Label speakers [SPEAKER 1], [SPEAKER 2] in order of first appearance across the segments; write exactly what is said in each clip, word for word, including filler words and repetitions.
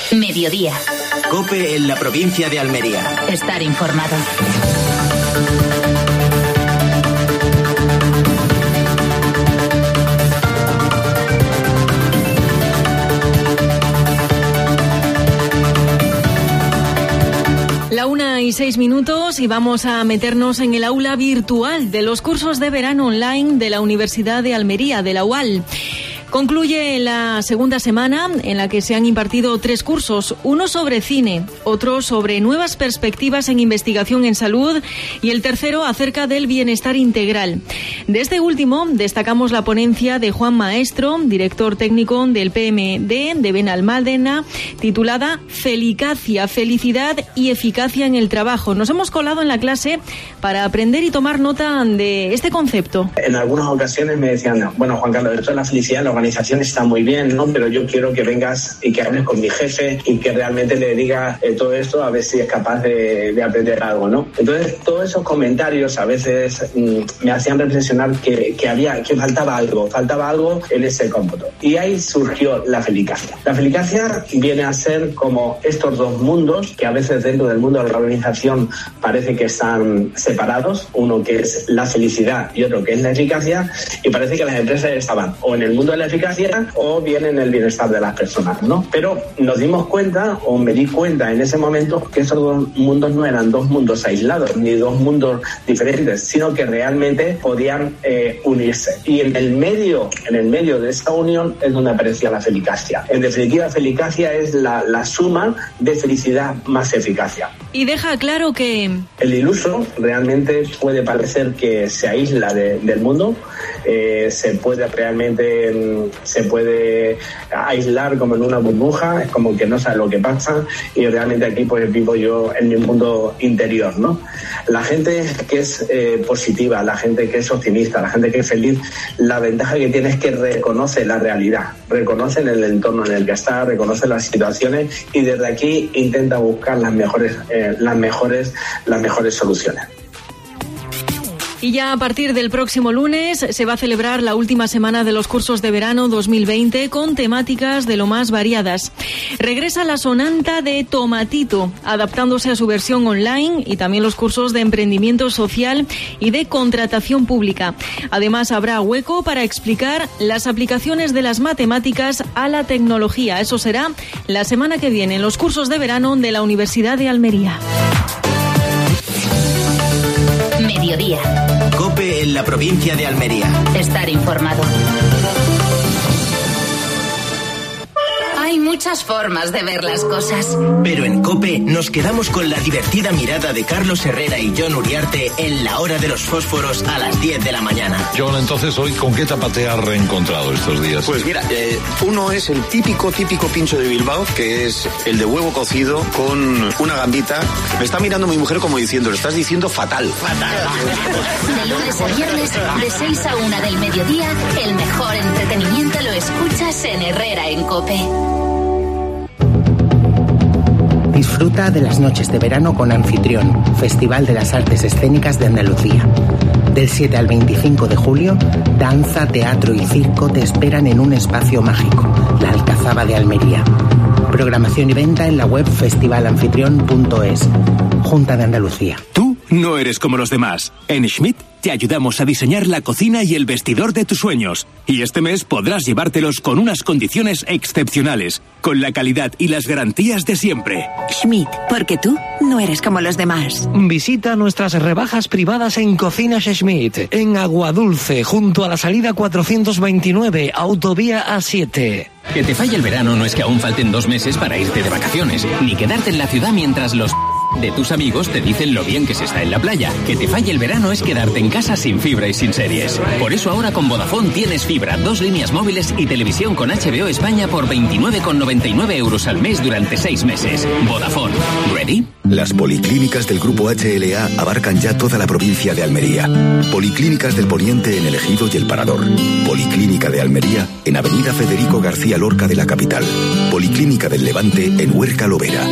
[SPEAKER 1] Mediodía.
[SPEAKER 2] COPE en la provincia de Almería.
[SPEAKER 1] Estar informado. La una y seis minutos y vamos a meternos en el aula virtual de los cursos de verano online de la Universidad de Almería, de la U A L. Concluye la segunda semana en la que se han impartido tres cursos, uno sobre cine, otro sobre nuevas perspectivas en investigación en salud y el tercero acerca del bienestar integral. De este último destacamos la ponencia de Juan Maestro, director técnico del P M D de Benalmádena, titulada Felicacia, felicidad y eficacia en el trabajo. Nos hemos colado en la clase para aprender y tomar nota de este concepto.
[SPEAKER 3] En algunas ocasiones me decían, bueno, Juan Carlos, esto es la felicidad, la organización está muy bien, ¿no? Pero yo quiero que vengas y que hables con mi jefe y que realmente le digas eh, todo esto a ver si es capaz de, de aprender algo, ¿no? Entonces, todos esos comentarios a veces mmm, me hacían reflexionar que, que había, que faltaba algo, faltaba algo en ese cómputo. Y ahí surgió la felicacia. La felicacia viene a ser como estos dos mundos que a veces dentro del mundo de la organización parece que están separados, uno que es la felicidad y otro que es la eficacia, y parece que las empresas estaban o en el mundo de la eficacia o bien en el bienestar de las personas, ¿no? Pero nos dimos cuenta, o me di cuenta en ese momento, que esos dos mundos no eran dos mundos aislados, ni dos mundos diferentes, sino que realmente podían eh, unirse. Y en el medio, en el medio de esa unión es donde aparecía la felicacia. En definitiva, felicacia es la, la suma de felicidad más eficacia.
[SPEAKER 1] Y deja claro que
[SPEAKER 3] el iluso realmente puede parecer que se aísla de, del mundo, eh, se puede realmente se puede aislar como en una burbuja, es como que no sabe lo que pasa, y realmente aquí pues vivo yo en mi mundo interior, ¿no? La gente que es eh, positiva, la gente que es optimista, la gente que es feliz, la ventaja que tiene es que reconoce la realidad, reconoce el entorno en el que está, reconoce las situaciones y desde aquí intenta buscar las mejores, eh, las mejores, las mejores soluciones.
[SPEAKER 1] Y ya a partir del próximo lunes se va a celebrar la última semana de los cursos de verano dos mil veinte con temáticas de lo más variadas. Regresa la sonanta de Tomatito, adaptándose a su versión online, y también los cursos de emprendimiento social y de contratación pública. Además, habrá hueco para explicar las aplicaciones de las matemáticas a la tecnología. Eso será la semana que viene en los cursos de verano de la Universidad de Almería. Mediodía.
[SPEAKER 2] COPE en la provincia de Almería.
[SPEAKER 1] Estar informado. Hay muchas formas de ver las cosas.
[SPEAKER 2] Pero en COPE nos quedamos con la divertida mirada de Carlos Herrera y John Uriarte en la hora de los fósforos a las diez de la mañana.
[SPEAKER 4] John, entonces, ¿hoy con qué tapate te has reencontrado estos días?
[SPEAKER 5] Pues mira, eh, uno es el típico, típico pincho de Bilbao, que es el de huevo cocido con una gambita. Me está mirando mi mujer como diciendo, lo estás diciendo fatal. Fatal.
[SPEAKER 1] De lunes a viernes, de seis a una del mediodía, el mejor entretenimiento lo escuchas en Herrera en COPE.
[SPEAKER 6] Disfruta de las noches de verano con Anfitrión, Festival de las Artes Escénicas de Andalucía. Del siete al veinticinco de julio, danza, teatro y circo te esperan en un espacio mágico, la Alcazaba de Almería. Programación y venta en la web festival anfitrión punto es. Junta de Andalucía.
[SPEAKER 7] Tú no eres como los demás. En Schmidt te ayudamos a diseñar la cocina y el vestidor de tus sueños. Y este mes podrás llevártelos con unas condiciones excepcionales, con la calidad y las garantías de siempre.
[SPEAKER 8] Schmidt, porque tú no eres como los demás.
[SPEAKER 9] Visita nuestras rebajas privadas en Cocinas Schmidt, en Aguadulce, junto a la salida cuatrocientos veintinueve, autovía A siete.
[SPEAKER 10] Que te falle el verano no es que aún falten dos meses para irte de vacaciones, ni quedarte en la ciudad mientras los de tus amigos te dicen lo bien que se está en la playa. Que te falle el verano es quedarte en casa sin fibra y sin series. Por eso ahora con Vodafone tienes fibra, dos líneas móviles y televisión con H B O España por veintinueve con noventa y nueve euros al mes durante seis meses. Vodafone. ¿Ready?
[SPEAKER 11] Las policlínicas del Grupo H L A abarcan ya toda la provincia de Almería. Policlínicas del Poniente en El Ejido y El Parador. Policlínica de Almería en Avenida Federico García Lorca de la capital. Policlínica del Levante en Huerca Lovera.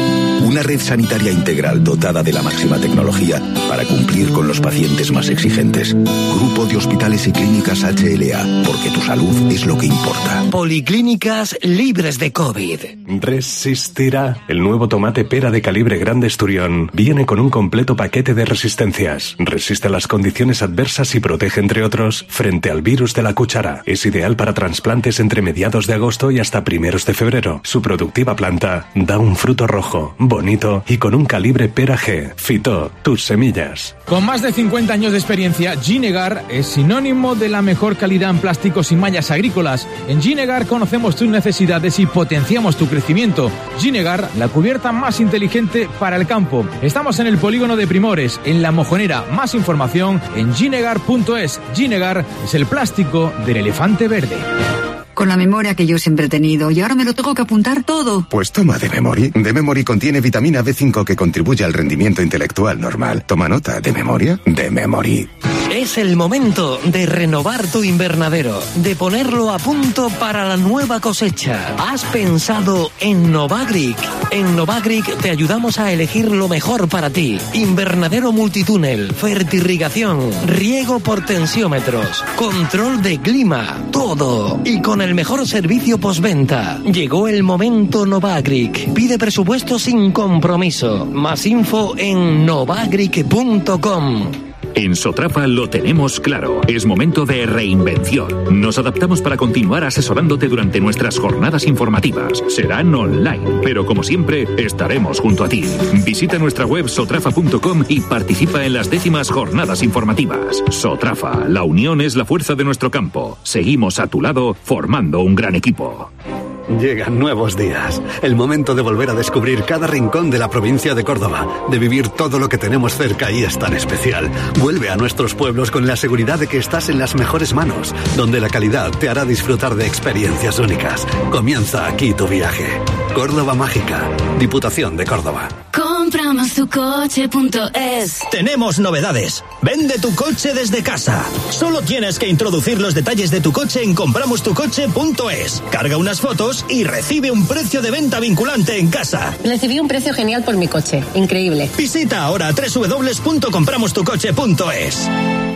[SPEAKER 11] Una red sanitaria integral dotada de la máxima tecnología para cumplir con los pacientes más exigentes. Grupo de Hospitales y Clínicas H L A, porque tu salud es lo que importa.
[SPEAKER 9] Policlínicas libres de COVID.
[SPEAKER 12] Resistirá. El nuevo tomate pera de calibre grande Esturión viene con un completo paquete de resistencias. Resiste las condiciones adversas y protege, entre otros, frente al virus de la cuchara. Es ideal para trasplantes entre mediados de agosto y hasta primeros de febrero. Su productiva planta da un fruto rojo, bonito y con un calibre pera G. Fito, tus semillas.
[SPEAKER 13] Con más de cincuenta años de experiencia, Ginegar es sinónimo de la mejor calidad en plásticos y mallas agrícolas. En Ginegar conocemos tus necesidades y potenciamos tu crecimiento. Ginegar, la cubierta más inteligente para el campo. Estamos en el polígono de Primores, en La Mojonera. Más información en ginegar punto es. Ginegar es el plástico del elefante verde.
[SPEAKER 14] Con la memoria que yo siempre he tenido y ahora me lo tengo que apuntar todo.
[SPEAKER 15] Pues toma D-Memory. D-Memory contiene vitamina B cinco que contribuye al rendimiento intelectual normal. Toma nota. ¿De memoria? D-Memory.
[SPEAKER 9] Es el momento de renovar tu invernadero, de ponerlo a punto para la nueva cosecha. ¿Has pensado en Novagric? En Novagric te ayudamos a elegir lo mejor para ti. Invernadero multitúnel, fertirrigación, riego por tensiómetros, control de clima, todo. Y con el mejor servicio postventa. Llegó el momento Novagric. Pide presupuesto sin compromiso. Más info en novagric punto com.
[SPEAKER 16] En Sotrafa lo tenemos claro. Es momento de reinvención. Nos adaptamos para continuar asesorándote durante nuestras jornadas informativas. Serán online, pero como siempre, estaremos junto a ti. Visita nuestra web sotrafa punto com y participa en las décimas jornadas informativas. Sotrafa, la unión es la fuerza de nuestro campo. Seguimos a tu lado, formando un gran equipo.
[SPEAKER 17] Llegan nuevos días. El momento de volver a descubrir cada rincón de la provincia de Córdoba, de vivir todo lo que tenemos cerca y es tan especial. Vuelve a nuestros pueblos con la seguridad de que estás en las mejores manos, donde la calidad te hará disfrutar de experiencias únicas. Comienza aquí tu viaje. Córdoba Mágica, Diputación de Córdoba.
[SPEAKER 18] Compramos tu coche punto es.
[SPEAKER 19] Tenemos novedades. Vende tu coche desde casa. Solo tienes que introducir los detalles de tu coche en compramos tu coche punto es. Carga unas fotos y recibe un precio de venta vinculante en casa.
[SPEAKER 20] Recibí un precio genial por mi coche. Increíble.
[SPEAKER 19] Visita ahora doble u doble u doble u punto compramos tu coche punto es.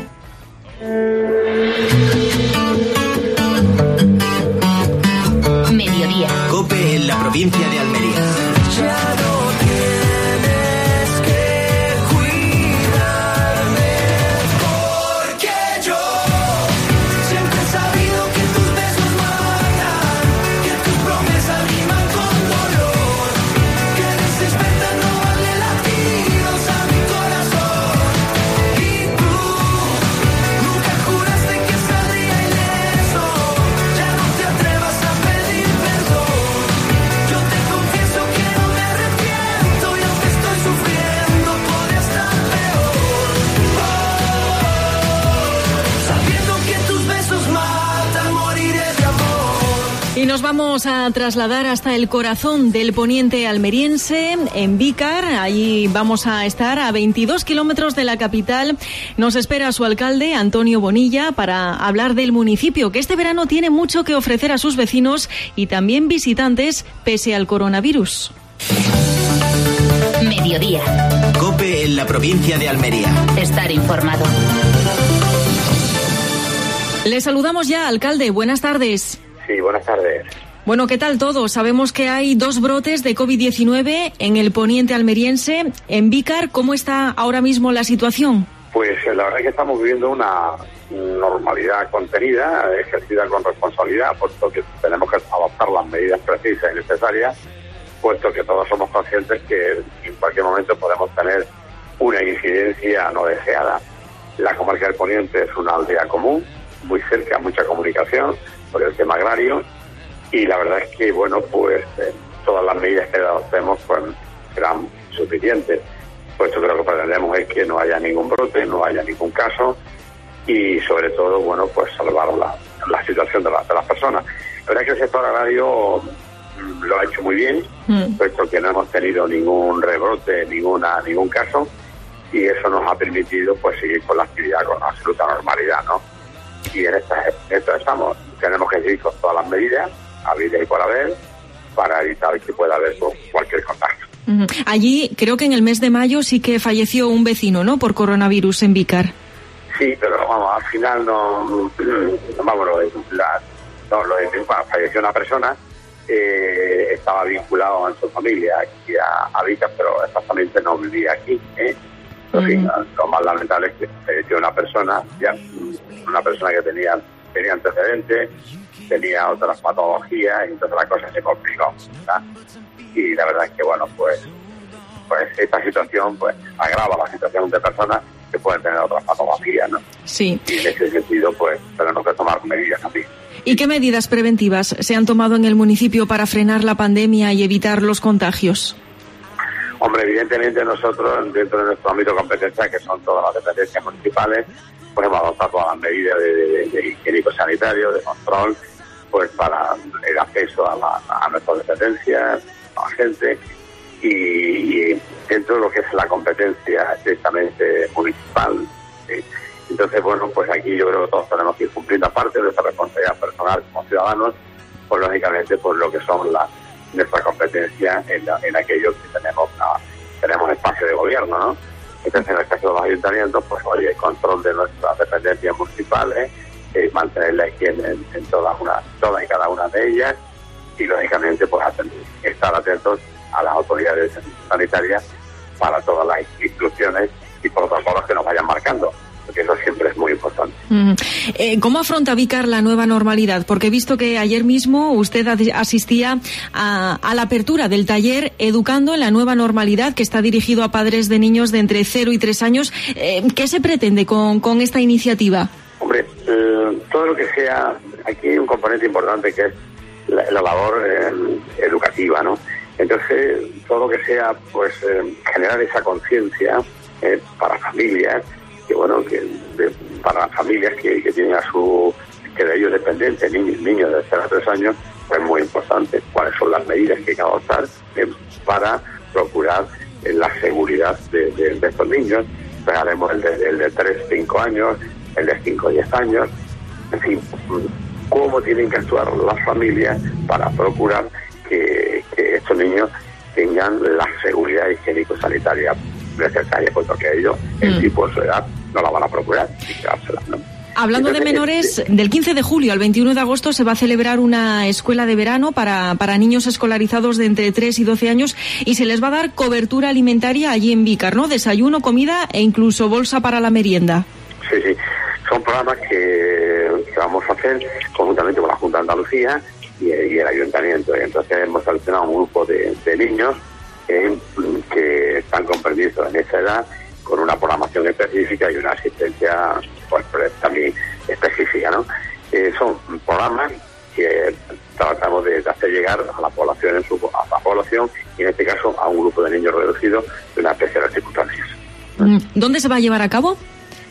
[SPEAKER 2] Mediodía. COPE en la provincia de Almería.
[SPEAKER 1] Y nos vamos a trasladar hasta el corazón del poniente almeriense, en Vícar. Allí vamos a estar a veintidós kilómetros de la capital. Nos espera su alcalde, Antonio Bonilla, para hablar del municipio, que este verano tiene mucho que ofrecer a sus vecinos y también visitantes, pese al coronavirus.
[SPEAKER 2] Mediodía. COPE en la provincia de Almería.
[SPEAKER 18] Estar informado.
[SPEAKER 1] Le saludamos ya, alcalde. Buenas tardes.
[SPEAKER 21] Sí, buenas tardes.
[SPEAKER 1] Bueno, ¿qué tal todo? Sabemos que hay dos brotes de COVID diecinueve en el poniente almeriense. En Vícar, ¿cómo está ahora mismo la situación?
[SPEAKER 21] Pues la verdad es que estamos viviendo una normalidad contenida, ejercida con responsabilidad, puesto que tenemos que adoptar las medidas precisas y necesarias, puesto que todos somos conscientes que en cualquier momento podemos tener una incidencia no deseada. La comarca del Poniente es una aldea común, muy cerca, mucha comunicación por el tema agrario, y la verdad es que, bueno, pues eh, todas las medidas que adoptemos pues serán suficientes, puesto que lo que pretendemos es que no haya ningún brote, no haya ningún caso, y sobre todo, bueno, pues salvar la, la situación de, la, de las personas. La verdad es que el sector agrario mm, lo ha hecho muy bien, mm. puesto que no hemos tenido ningún rebrote, ninguna ningún caso, y eso nos ha permitido pues seguir con la actividad con absoluta normalidad, ¿no? Y en esta, esto estamos, tenemos que seguir con todas las medidas, habidas y por haber, para evitar que pueda haber cualquier contagio.
[SPEAKER 1] Uh-huh. Allí, creo que en el mes de mayo sí que falleció un vecino, ¿no?, por coronavirus en Vícar.
[SPEAKER 21] Sí, pero vamos, al final no, vamos, lo de, la, no, lo de, bueno, falleció una persona, eh, estaba vinculado en su familia aquí a, a Vícar, pero exactamente no vivía aquí, ¿eh? En fin, uh-huh. Lo más lamentable es que falleció una persona, ya, una persona que tenía, tenía antecedentes, tenía otras patologías, y entonces la cosa se complicó, ¿verdad? Y la verdad es que, bueno, pues, pues esta situación pues agrava la situación de personas que pueden tener otras patologías, ¿no?
[SPEAKER 1] Sí.
[SPEAKER 21] Y en ese sentido, pues, tenemos que tomar medidas también.
[SPEAKER 1] ¿Y qué medidas preventivas se han tomado en el municipio para frenar la pandemia y evitar los contagios?
[SPEAKER 21] Hombre, evidentemente nosotros, dentro de nuestro ámbito de competencia, que son todas las dependencias municipales, pues hemos adoptado todas las medidas de, de, de higiénico-sanitario, de control, pues para el acceso a, la, a nuestras dependencias, a la gente, y, y dentro de lo que es la competencia directamente municipal. ¿Sí? Entonces, bueno, pues aquí yo creo que todos tenemos que ir cumpliendo, aparte de nuestra responsabilidad personal como ciudadanos, pues lógicamente por lo que son las nuestra competencia en, la, en aquello que tenemos la, tenemos espacio de gobierno, ¿no? Entonces, en el caso de los ayuntamientos, pues oye, el control de nuestras dependencias municipales, eh, mantener la higiene en, en todas una, todas y cada una de ellas, y lógicamente pues estar atentos a las autoridades sanitarias para todas las instrucciones y protocolos que nos vayan marcando, porque eso siempre es muy importante.
[SPEAKER 1] Mm. Eh, ¿Cómo afronta Vícar la nueva normalidad? Porque he visto que ayer mismo usted asistía a, a la apertura del taller Educando en la Nueva Normalidad, que está dirigido a padres de niños de entre cero y tres años. Eh, ¿Qué se pretende con, con esta iniciativa?
[SPEAKER 21] Hombre, eh, todo lo que sea, aquí hay un componente importante que es la, la labor eh, educativa, ¿no? Entonces, todo lo que sea, pues, eh, generar esa conciencia eh, para familias, que bueno, que de, para familias que, que tienen a su, que de ellos dependentes, niños, niños de cero a tres años, pues muy importante cuáles son las medidas que hay que adoptar eh, para procurar eh, la seguridad de, de, de estos niños. Pues haremos el de, el de tres a cinco años, el de cinco a diez años, en fin, cómo tienen que actuar las familias para procurar que, que estos niños tengan la seguridad higiénico-sanitaria necesaria, puesto que ellos, mm. en sí por su edad, no la van a procurar y quedársela, ¿no?
[SPEAKER 1] Hablando Entonces, de menores, este... del quince de julio al veintiuno de agosto se va a celebrar una escuela de verano para, para niños escolarizados de entre tres y doce años, y se les va a dar cobertura alimentaria allí en Vícar, ¿no? Desayuno, comida e incluso bolsa para la merienda.
[SPEAKER 21] Sí, sí. Son programas que, que vamos a hacer conjuntamente con la Junta de Andalucía y, y el Ayuntamiento. Y entonces hemos seleccionado un grupo de, de niños eh, que están comprendidos en esa edad, con una programación específica y una asistencia pues también específica, ¿no? Eh, son programas que tratamos de, de hacer llegar a la población en su, a la población y en este caso a un grupo de niños reducidos de unas especiales circunstancias.
[SPEAKER 1] ¿Dónde se va a llevar a cabo?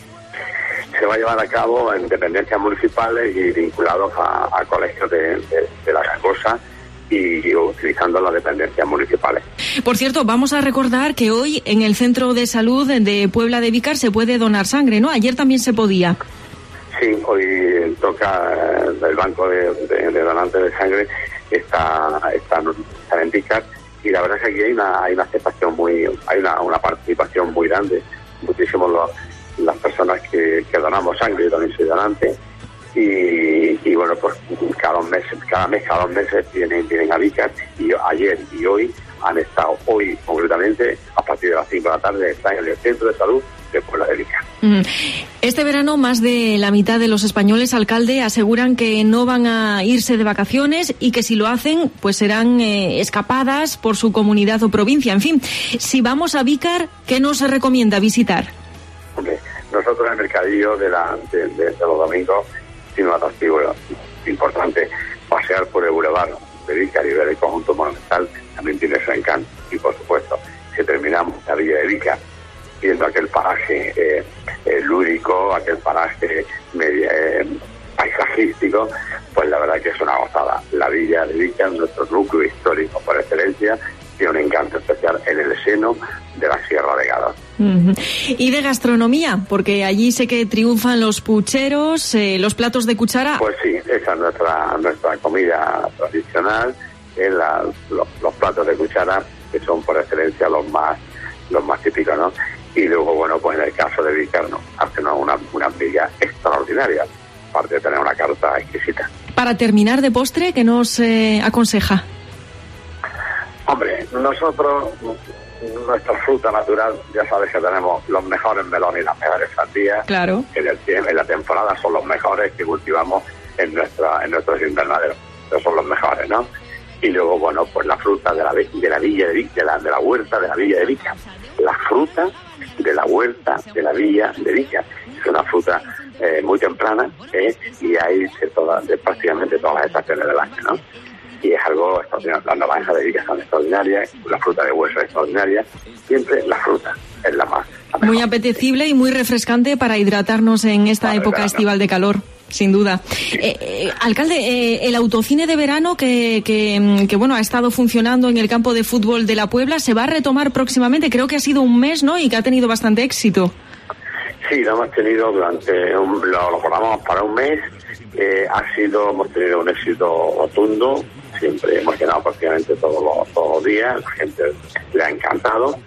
[SPEAKER 21] Se va a llevar a cabo en dependencias municipales y vinculados a, a colegios de, de, de la Gangosa y utilizando las dependencias municipales.
[SPEAKER 1] Por cierto, vamos a recordar que hoy en el Centro de Salud de Puebla de Vícar se puede donar sangre, ¿no? Ayer también se podía.
[SPEAKER 21] Sí, hoy toca el banco de, de, de donantes de sangre, está, está, está en Vícar, y la verdad es que aquí hay una, hay una aceptación muy, hay una, una participación muy grande, muchísimos los las personas que, que donamos sangre, yo también soy donante, y, y bueno, pues cada mes, cada mes, cada dos meses vienen, vienen a Vícar, y ayer y hoy han estado, hoy concretamente, a partir de las cinco de la tarde, están en el Centro de Salud de Puebla de Vícar.
[SPEAKER 1] Este verano, más de la mitad de los españoles, alcalde, aseguran que no van a irse de vacaciones y que si lo hacen, pues serán eh, escapadas por su comunidad o provincia. En fin, si vamos a Vícar, ¿qué nos recomienda visitar?
[SPEAKER 21] Hombre, nosotros el mercadillo de, la, de, de, de los domingos tiene un atractivo importante. Pasear por el Boulevard de Vícar y ver el conjunto monumental también tiene su encanto. Y por supuesto, si terminamos la villa de Vícar viendo aquel paraje eh, eh, lúdico, aquel paraje media, eh, paisajístico, pues la verdad que es una gozada. La villa de Vícar, nuestro núcleo histórico por excelencia, tiene un encanto especial en el seno de la Sierra de Gádor.
[SPEAKER 1] Uh-huh. Y de gastronomía, porque allí sé que triunfan los pucheros, eh, los platos de cuchara.
[SPEAKER 21] Pues sí, esa es nuestra nuestra comida tradicional, eh, la, los, los platos de cuchara, que son por excelencia los más los más típicos, ¿no? Y luego, bueno, pues en el caso de Vícar, ¿no? Hacen una, una miga extraordinaria, aparte de tener una carta exquisita.
[SPEAKER 1] Para terminar, de postre, ¿qué nos eh, aconseja?
[SPEAKER 21] Hombre, nosotros, nuestra fruta natural, ya sabes que tenemos los mejores melones y las mejores sandías.
[SPEAKER 1] Claro.
[SPEAKER 21] Que en, el, en la temporada son los mejores que cultivamos en nuestra en nuestros invernaderos. Esos son los mejores, ¿no? Y luego, bueno, pues la fruta de la, de la villa de, de, la, de la huerta de la villa de Vícar. La fruta de la huerta de la villa de Vícar. Es una fruta eh, muy temprana eh, y hay de, toda, de prácticamente todas las estaciones del año, ¿no? Y es algo extraordinario. Las naranjas de Vícar son extraordinarias, la fruta de hueso es extraordinaria. Siempre la fruta es la más. La
[SPEAKER 1] muy apetecible y muy refrescante para hidratarnos en esta
[SPEAKER 21] Vale,
[SPEAKER 1] época
[SPEAKER 21] verano.
[SPEAKER 1] estival de calor. Sin duda. Eh, eh, alcalde, eh, el autocine de verano que, que, que bueno ha estado funcionando en el campo de fútbol de la Puebla se va a retomar próximamente. Creo que ha sido un mes, ¿no? Y que ha tenido bastante éxito.
[SPEAKER 21] Sí, lo hemos tenido durante un, lo, lo programamos para un mes. Eh, ha sido, hemos tenido un éxito rotundo. Siempre hemos llenado prácticamente todos los, todos los días. La gente le ha encantado.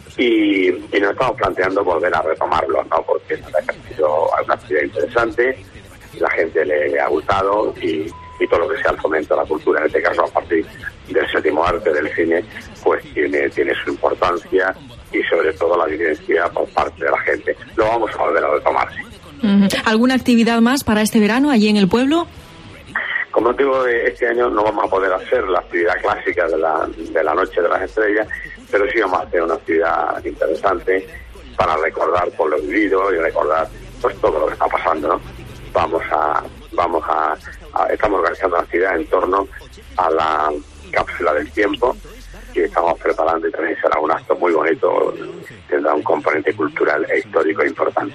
[SPEAKER 21] Y, y nos estamos planteando volver a retomarlo, ¿no? Porque es un ejercicio, una actividad interesante. La gente le, le ha gustado y, y todo lo que sea el fomento de la cultura, en este caso a partir del séptimo arte del cine, pues tiene, tiene su importancia y sobre todo la vivencia por parte de la gente. Lo vamos a volver a retomar.
[SPEAKER 1] Uh-huh. ¿Alguna actividad más para este verano allí en el pueblo?
[SPEAKER 21] Como digo, este año no vamos a poder hacer la actividad clásica de la, de la Noche de las Estrellas, pero sí vamos a hacer una actividad interesante para recordar por lo vivido y recordar pues todo lo que está pasando, ¿no? Vamos a, vamos a, a, estamos organizando una actividad en torno a la cápsula del tiempo que estamos preparando y también será un acto muy bonito, tendrá un componente cultural e histórico importante.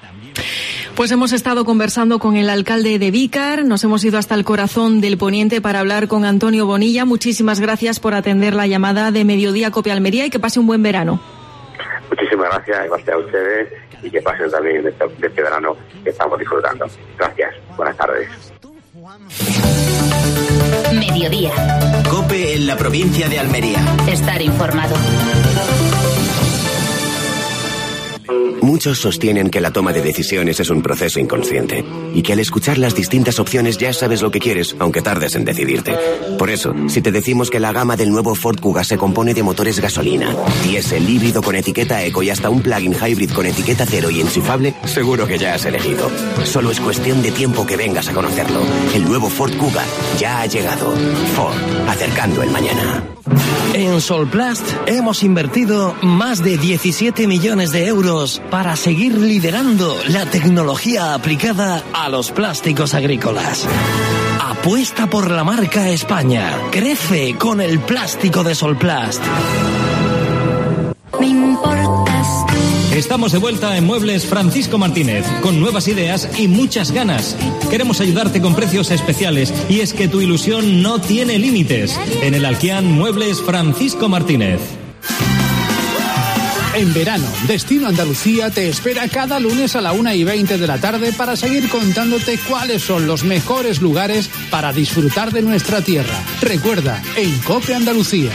[SPEAKER 1] Pues hemos estado conversando con el alcalde de Vícar, nos hemos ido hasta el corazón del poniente para hablar con Antonio Bonilla. Muchísimas gracias por atender la llamada de Mediodía Cope Almería y que pase un buen verano.
[SPEAKER 21] Muchísimas gracias, gracias a ustedes y que pasen también este, este verano que estamos disfrutando. Gracias, buenas tardes.
[SPEAKER 18] Mediodía.
[SPEAKER 2] Cope en la provincia de Almería.
[SPEAKER 18] Estar informado.
[SPEAKER 3] Muchos sostienen que la toma de decisiones es un proceso inconsciente y que al escuchar las distintas opciones ya sabes lo que quieres, aunque tardes en decidirte. Por eso, si te decimos que la gama del nuevo Ford Kuga se compone de motores gasolina, diésel, híbrido con etiqueta eco y hasta un plug-in hybrid con etiqueta cero y enchufable, seguro que ya has elegido. Solo es cuestión de tiempo que vengas a conocerlo. El nuevo Ford Kuga ya ha llegado. Ford, acercando el mañana.
[SPEAKER 9] En Solplast hemos invertido más de diecisiete millones de euros para seguir liderando la tecnología aplicada a los plásticos agrícolas. Apuesta por la marca España. Crece con el plástico de Solplast.
[SPEAKER 18] Me importas tú.
[SPEAKER 22] Estamos de vuelta en Muebles Francisco Martínez, con nuevas ideas y muchas ganas. Queremos ayudarte con precios especiales y es que tu ilusión no tiene límites. En el Alquian Muebles Francisco Martínez.
[SPEAKER 23] En verano, Destino Andalucía te espera cada lunes a la una y veinte de la tarde para seguir contándote cuáles son los mejores lugares para disfrutar de nuestra tierra. Recuerda, en Cope Andalucía.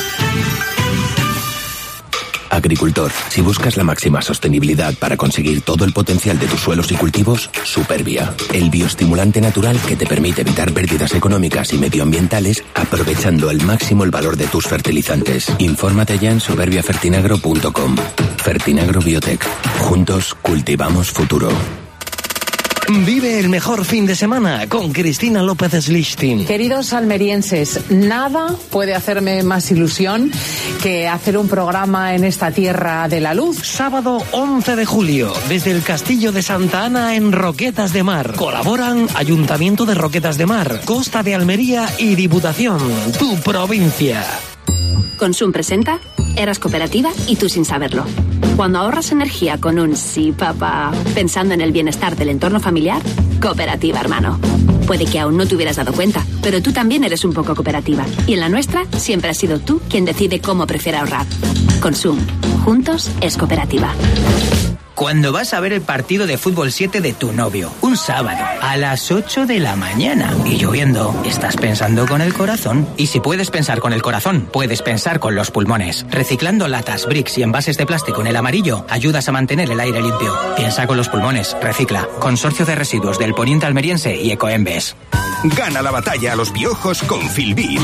[SPEAKER 11] Agricultor, si buscas la máxima sostenibilidad para conseguir todo el potencial de tus suelos y cultivos, Supervia, el bioestimulante natural que te permite evitar pérdidas económicas y medioambientales aprovechando al máximo el valor de tus fertilizantes. Infórmate ya en supervia fertinagro punto com. Fertinagro Biotech. Juntos cultivamos futuro.
[SPEAKER 9] Vive el mejor fin de semana con Cristina López Schlichting.
[SPEAKER 24] Queridos almerienses, nada puede hacerme más ilusión que hacer un programa en esta tierra de la luz.
[SPEAKER 9] Sábado once de julio, desde el Castillo de Santa Ana en Roquetas de Mar. Colaboran Ayuntamiento de Roquetas de Mar, Costa de Almería y Diputación, tu provincia.
[SPEAKER 25] Consum presenta Eras Cooperativa y tú sin saberlo. Cuando ahorras energía con un sí, papá, pensando en el bienestar del entorno familiar, cooperativa, hermano. Puede que aún no te hubieras dado cuenta, pero tú también eres un poco cooperativa. Y en la nuestra siempre has sido tú quien decide cómo prefiere ahorrar. Consum. Juntos es cooperativa.
[SPEAKER 4] cuando vas a ver el partido de fútbol siete de tu novio, un sábado, a las ocho de la mañana, y lloviendo, estás pensando con el corazón. Y si puedes pensar con el corazón, puedes pensar con los pulmones. Reciclando latas, bricks y envases de plástico en el amarillo, ayudas a mantener el aire limpio. Piensa con los pulmones, recicla. Consorcio de Residuos del Poniente Almeriense y Ecoembes.
[SPEAKER 5] Gana la batalla a los piojos con Filbit.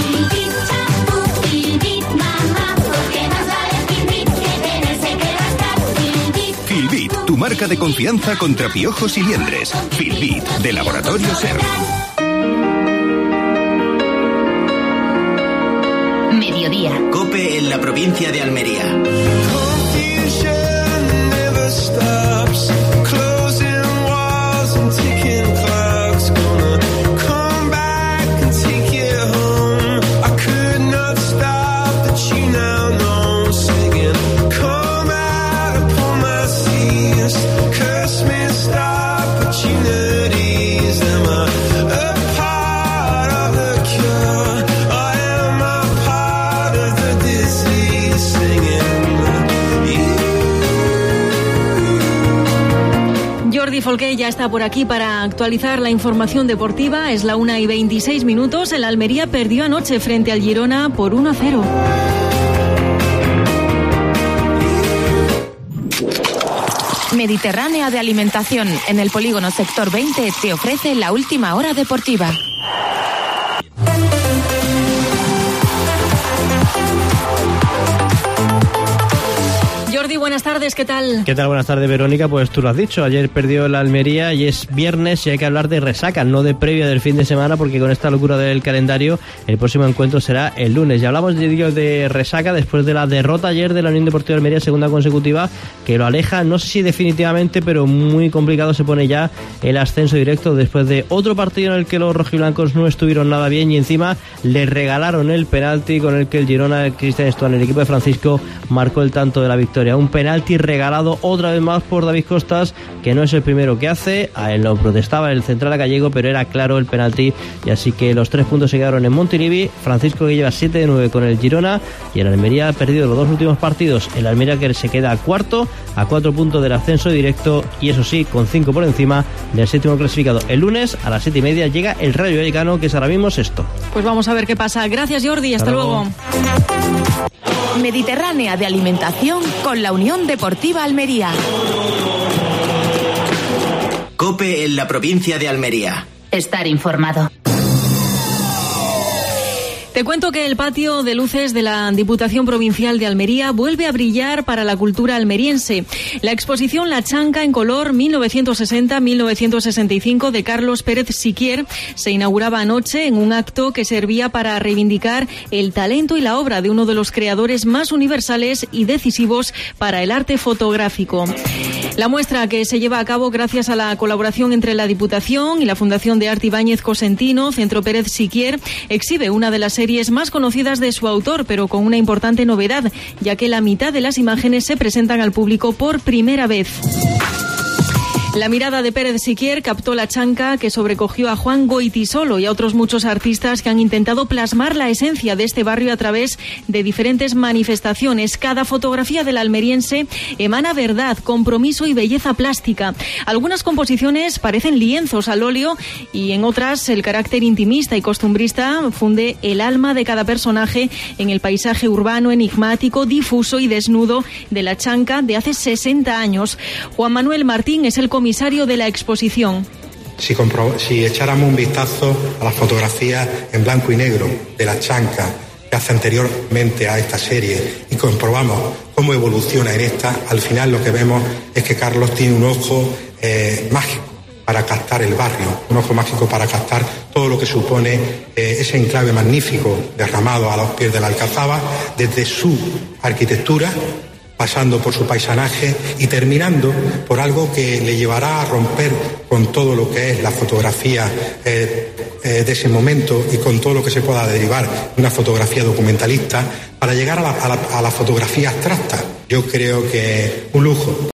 [SPEAKER 5] Filbit, tu marca de confianza contra piojos y liendres. Filbit, de Laboratorio Ser.
[SPEAKER 25] Mediodía.
[SPEAKER 2] COPE en la provincia de Almería.
[SPEAKER 1] Jordi Folqué ya está por aquí para actualizar la información deportiva. Es la una y veintiséis minutos. El Almería perdió anoche frente al Girona por uno a cero.
[SPEAKER 6] Mediterránea de Alimentación, en el polígono Sector veinte, te ofrece la última hora deportiva.
[SPEAKER 1] Jordi, buenas tardes, ¿qué tal?
[SPEAKER 7] ¿Qué tal? Buenas tardes, Verónica. Pues tú lo has dicho, ayer perdió la Almería y es viernes y hay que hablar de resaca, no de previa del fin de semana, porque con esta locura del calendario el próximo encuentro será el lunes. Y hablamos de, de resaca después de la derrota ayer de la Unión Deportiva de Almería, segunda consecutiva, que lo aleja, no sé si definitivamente, pero muy complicado se pone ya el ascenso directo después de otro partido en el que los rojiblancos no estuvieron nada bien y encima le regalaron el penalti con el que el Girona, el Cristian Estuán, el equipo de Francisco, marcó el tanto de la victoria. Un penalti regalado otra vez más por David Costas, que no es el primero que hace. A él lo protestaba el central gallego, pero era claro el penalti, y así que los tres puntos se quedaron en Montilivi. Francisco, que lleva siete de nueve con el Girona, y el Almería ha perdido los dos últimos partidos. El Almería, que se queda cuarto a cuatro puntos del ascenso directo, y eso sí, con cinco por encima del séptimo clasificado. El lunes a las siete y media llega el Rayo Vallecano, que es ahora mismo sexto.
[SPEAKER 1] Pues vamos a ver qué pasa. Gracias, Jordi, hasta, hasta luego. luego.
[SPEAKER 6] Mediterránea de Alimentación con la Unión Deportiva Almería.
[SPEAKER 2] COPE en la provincia de Almería.
[SPEAKER 25] Estar informado.
[SPEAKER 1] Te cuento que el patio de luces de la Diputación Provincial de Almería vuelve a brillar para la cultura almeriense. La exposición La Chanca en color mil novecientos sesenta a mil novecientos sesenta y cinco de Carlos Pérez Siquier se inauguraba anoche en un acto que servía para reivindicar el talento y la obra de uno de los creadores más universales y decisivos para el arte fotográfico. La muestra, que se lleva a cabo gracias a la colaboración entre la Diputación y la Fundación de Arte Ibáñez Cosentino, Centro Pérez Siquier, exhibe una de las series más conocidas de su autor, pero con una importante novedad, ya que la mitad de las imágenes se presentan al público por primera vez. La mirada de Pérez Siquier captó la chanca que sobrecogió a Juan Goitisolo y a otros muchos artistas que han intentado plasmar la esencia de este barrio a través de diferentes manifestaciones. Cada fotografía del almeriense emana verdad, compromiso y belleza plástica. Algunas composiciones parecen lienzos al óleo y en otras el carácter intimista y costumbrista funde el alma de cada personaje en el paisaje urbano, enigmático, difuso y desnudo de la chanca de hace sesenta años. Juan Manuel Martín es el comisario de la exposición.
[SPEAKER 8] Si, compro- si echáramos un vistazo a las fotografías en blanco y negro de la chanca que hace anteriormente a esta serie y comprobamos cómo evoluciona en esta, al final lo que vemos es que Carlos tiene un ojo eh, mágico para captar el barrio, un ojo mágico para captar todo lo que supone eh, ese enclave magnífico derramado a los pies de la Alcazaba, desde su arquitectura, pasando por su paisanaje y terminando por algo que le llevará a romper con todo lo que es la fotografía eh, eh, de ese momento y con todo lo que se pueda derivar de una fotografía documentalista para llegar a la, a la, a la fotografía abstracta. Yo creo que un lujo.